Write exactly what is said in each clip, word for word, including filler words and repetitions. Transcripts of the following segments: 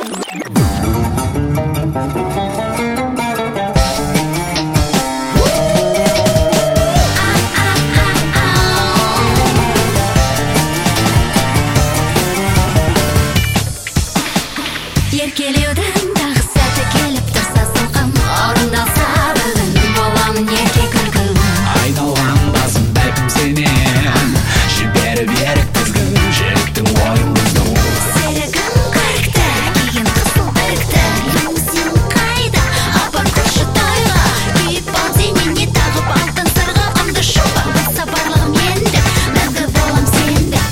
Еркелеудің тағы сәті келіп тұрса соқам, орындалса бүгін боламын ерке күлкім. Айналған басым бәлкім сенен, жіберіп ерік тізгін, жігіттің ойын бұздың. Серігім көрікті, киген қызыл ірікті, лимузин қайда, апар көрші тойға, күйіп ал денене тағып алтын сырға, қымды шоба, болса барлығым енді, мәңгі болам сенде.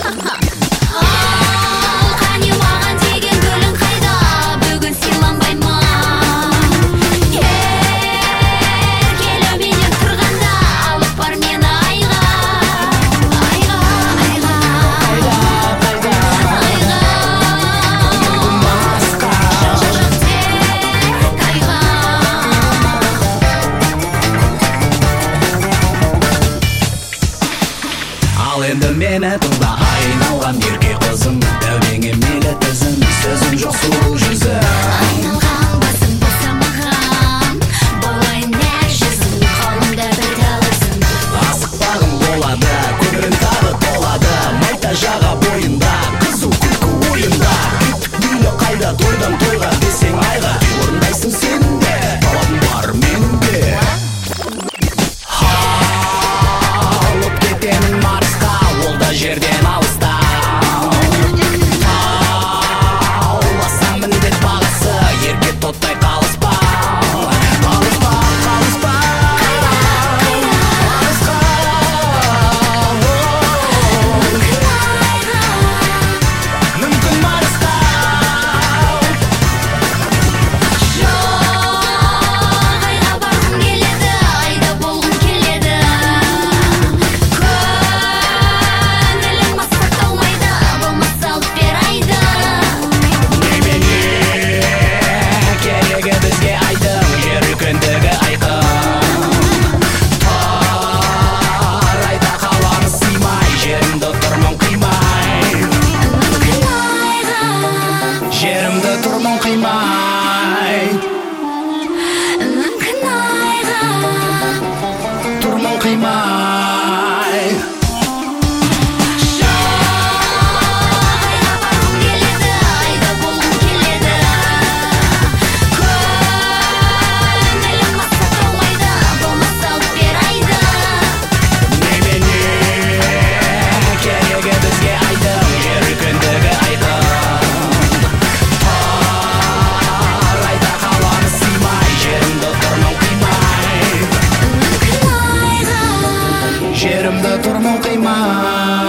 Ал енді мені тыңда, айналған ерке қызым, тәубеңе мейлі тізім, сөзім жоқ сұлу жүзім. Айналған басым болса маған, болайын әр жүзім, қолымда бір талызым. Асықпағым болады, көңілің тағы толады, майта жаға бойында, қызу күлкі ойында. Кеттік күйлі қайда, тойдан тойға десең айға, орындайсың сен де, талабым бар менің де. Алып кетемін Марсқа, ол да жерден алыста. Ауласа міндет бағасы, ерке тоттай қалыспа. Қалыспа, қалыспа, Марсқа. Мүмкін Марсқа. Жоқ, айға барғым келеді, айда болғым келеді. Көңілім асқақ толмайды, болмаса алып бер айды. Немене керегі бізге айдың, жер үлкендігі айқын. Тар айда қаламыз сыймай, жерімді тұрмын қимай. Мүмкін айға, Жерімді тұрмын қимай. мүмкін айға. Тұрмын қимай. Жоқ, айға барғым келеді, айда болғым келеді. Көңілім асқақ толмайды, болмаса алып бер айды. Немене керегі бізге айдың, жер үлкендігі айқын. Тар айда қаламыз сыймай, жерімді тұрмын қимай. Мүмкін айға. Жерімді тұрмын қимай.